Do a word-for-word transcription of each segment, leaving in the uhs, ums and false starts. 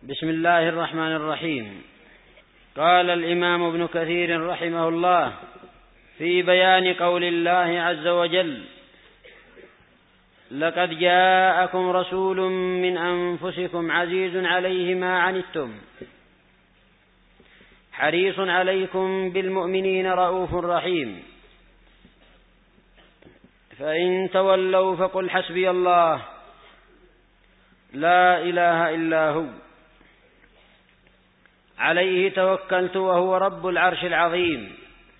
بسم الله الرحمن الرحيم. قال الإمام ابن كثير رحمه الله في بيان قول الله عز وجل: لقد جاءكم رسول من أنفسكم عزيز عليه ما عنتم حريص عليكم بالمؤمنين رؤوف رحيم، فإن تولوا فقل حسبي الله لا إله إلا هو عليه توكلت وهو رب العرش العظيم.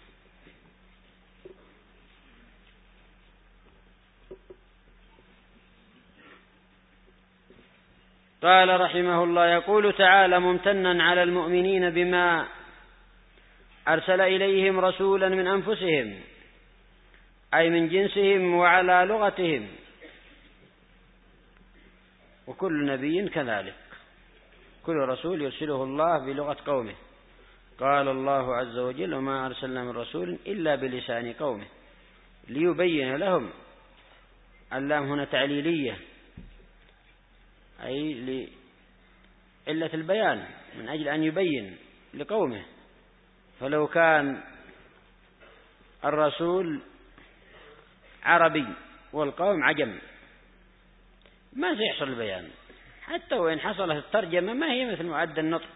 قال رحمه الله: يقول تعالى ممتنا على المؤمنين بما أرسل إليهم رسولا من أنفسهم أي من جنسهم وعلى لغتهم، وكل نبي كذلك، كل رسول يرسله الله بلغة قومه. قال الله عز وجل: وما أرسلنا من رسول إلا بلسان قومه ليبين لهم. اللام هنا تعليلية أي لعلة البيان، من أجل أن يبين لقومه. فلو كان الرسول عربي والقوم عجم ما سيحصل البيان، حتى وإن حصلت الترجمة ما هي مثل معدل النطق.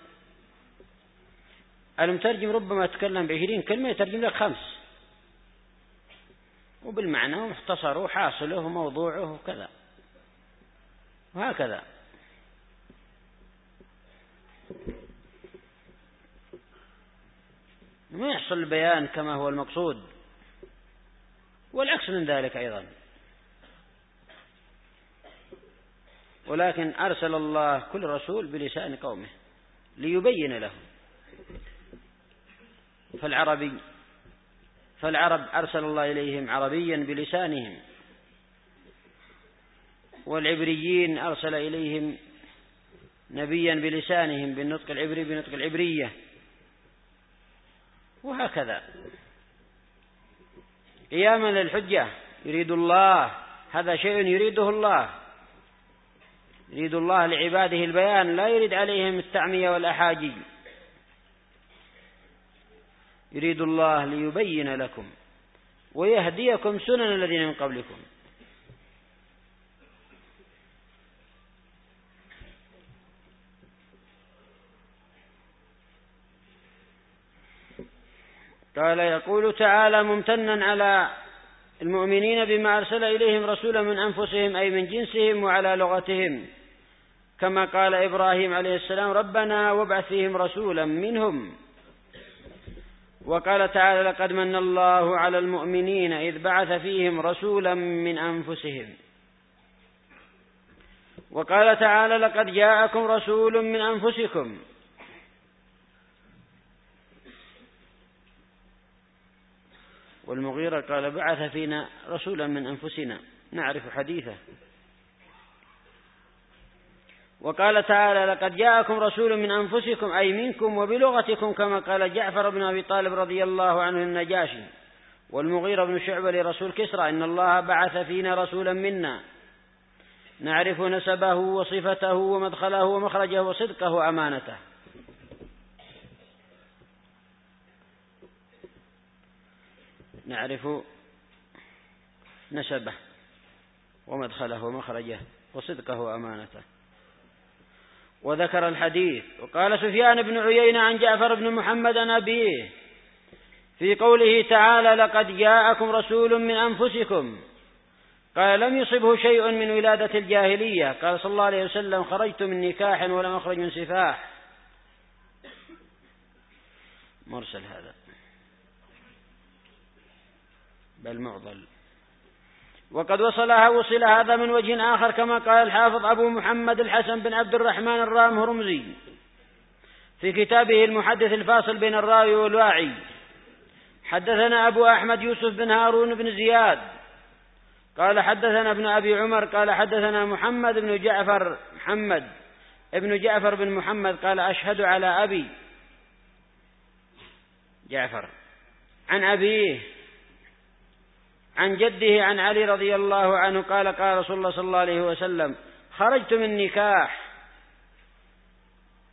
المترجم ربما يتكلم بعشرين كلمة يترجم لك خمس، وبالمعنى ومختصره وحاصله وموضوعه وكذا وهكذا. ما يحصل البيان كما هو المقصود، والعكس من ذلك أيضا. ولكن أرسل الله كل رسول بلسان قومه ليبين لهم. فالعربي فالعرب أرسل الله إليهم عربيا بلسانهم، والعبريين أرسل إليهم نبيا بلسانهم بالنطق العبري بنطق العبرية، وهكذا. قياما للحجة يريد الله، هذا شيء يريده الله، يريد الله لعباده البيان، لا يريد عليهم التعمية والأحاجي. يريد الله ليبين لكم ويهديكم سنن الذين من قبلكم. قال: يقول تعالى ممتنا على المؤمنين بما أرسل إليهم رسولا من أنفسهم أي من جنسهم وعلى لغتهم، كما قال إبراهيم عليه السلام: ربنا وابعث فيهم رسولا منهم. وقال تعالى: لقد من الله على المؤمنين إذ بعث فيهم رسولا من أنفسهم. وقال تعالى: لقد جاءكم رسول من أنفسكم. والمغيرة قال: بعث فينا رسولا من أنفسنا نعرف حديثه. وقال تعالى: لقد جاءكم رسول من أنفسكم أي منكم وبلغتكم، كما قال جعفر بن أبي طالب رضي الله عنه النجاشي والمغيرة بن شعبة لرسول كسرى: إن الله بعث فينا رسولا منا نعرف نسبه وصفته ومدخله ومخرجه وصدقه وأمانته. نعرف نسبه ومدخله ومخرجه وصدقه وأمانته. وذكر الحديث. وقال سفيان بن عيينة عن جعفر بن محمد عن أبيه في قوله تعالى: لقد جاءكم رسول من أنفسكم، قال: لم يصبه شيء من ولادة الجاهلية. قال صلى الله عليه وسلم: خرجت من نكاح ولم أخرج من سفاح. مرسل هذا بل معضل. وقد وصلها وصل هذا من وجه آخر، كما قال الحافظ أبو محمد الحسن بن عبد الرحمن الرام هرمزي في كتابه المحدث الفاصل بين الراوي والواعي: حدثنا أبو أحمد يوسف بن هارون بن زياد قال حدثنا ابن أبي عمر قال حدثنا محمد بن جعفر محمد ابن جعفر بن محمد قال: أشهد على أبي جعفر عن أبيه عن جده عن علي رضي الله عنه قال: قال رسول الله صلى الله عليه وسلم: خرجت من نكاح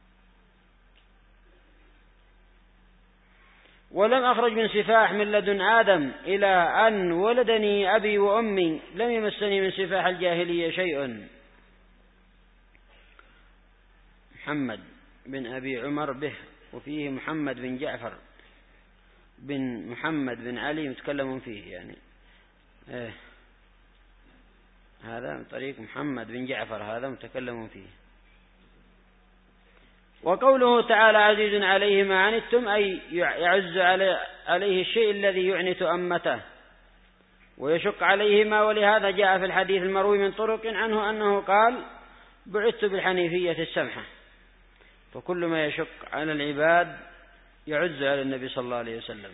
ولم أخرج من سفاح من لدن آدم إلى أن ولدني أبي وأمي لم يمسني من سفاح الجاهلية شيء. محمد بن أبي عمر به، وفيه محمد بن جعفر بن محمد بن علي متكلمون فيه، يعني إيه هذا من طريق محمد بن جعفر، هذا متكلمون فيه. وقوله تعالى عزيز عليه ما عنتم، أي يعز عليه الشيء الذي يعنت أمته ويشق عليهما. ولهذا جاء في الحديث المروي من طرق عنه أنه قال بعثت بالحنيفية السمحة. فكل ما يشق على العباد يعز على النبي صلى الله عليه وسلم،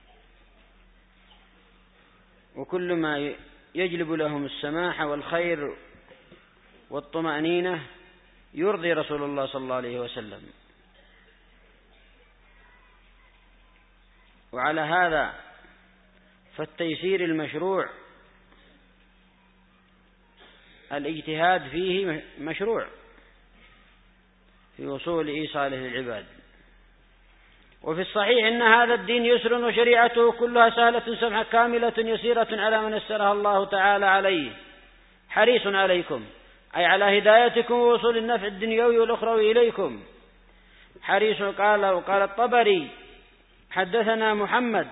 وكل ما يجلب لهم السماحة والخير والطمأنينة يرضي رسول الله صلى الله عليه وسلم. وعلى هذا فالتيسير المشروع الاجتهاد فيه مشروع في وصول إيصاله للعباد. وفي الصحيح إن هذا الدين يسر وشريعته كلها سهلة سمحة كاملة يسيرة على من يسرها الله تعالى عليه، حريص عليكم أي على هدايتكم ووصول النفع الدنيوي والأخروي إليكم. حريص. قال وقال الطبري حدثنا محمد،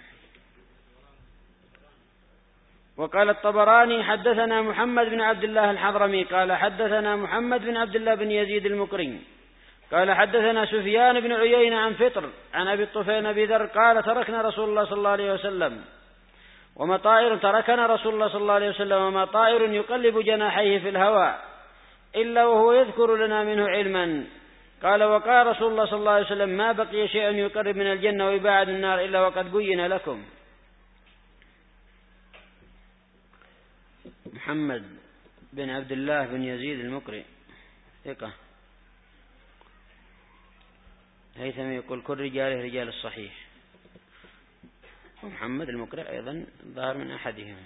وقال الطبراني حدثنا محمد بن عبد الله الحضرمي قال حدثنا محمد بن عبد الله بن يزيد المقري قال حدثنا سفيان بن عيينة عن فطر عن أبي الطفيل أبي ذر قال تركنا رسول الله صلى الله عليه وسلم وما طائر تركنا رسول الله صلى الله عليه وسلم وما طائر يقلب جناحيه في الهواء إلا وهو يذكر لنا منه علما. قال وقال رسول الله صلى الله عليه وسلم ما بقي شيء يقرب من الجنة ويباعد النار إلا وقد بين لكم. محمد بن عبد الله بن يزيد المقري ثقة، هيثم يقول كل رجاله رجال الصحيح، ومحمد المقري أيضا ظاهر من أحدهم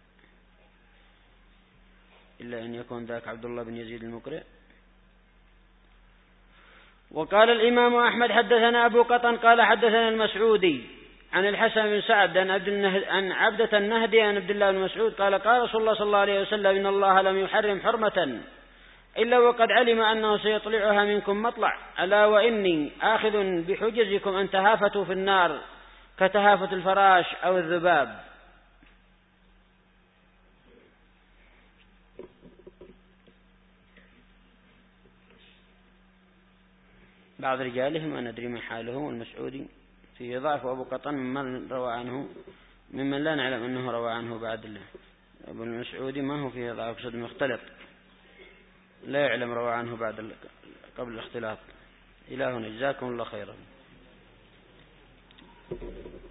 إلا أن يكون ذاك عبد الله بن يزيد المقري. وقال الإمام أحمد حدثنا أبو قطن قال حدثنا المسعودي عن الحسن بن سعد عن عبدة النهدي عن عبد الله بن مسعود قال قال رسول الله صلى الله عليه وسلم إن الله لم يحرم حرمة إلا وقد علم أنه سيطلعها منكم مطلع، ألا وإني آخذ بحجزكم أن تهافتوا في النار كتهافت الفراش أو الذباب. بعض رجالهم ما ندري من حالهم، والمسعودي فيه ضعف، وأبو قطن ممن روى عنه ممن لا نعلم أنه روى عنه بعد الله. أبو المسعودي ما هو فيه ضعف، قصد مختلط لا يعلم روى عنه بعد قبل الاختلاط. إلهنا جزاكم الله خيرا.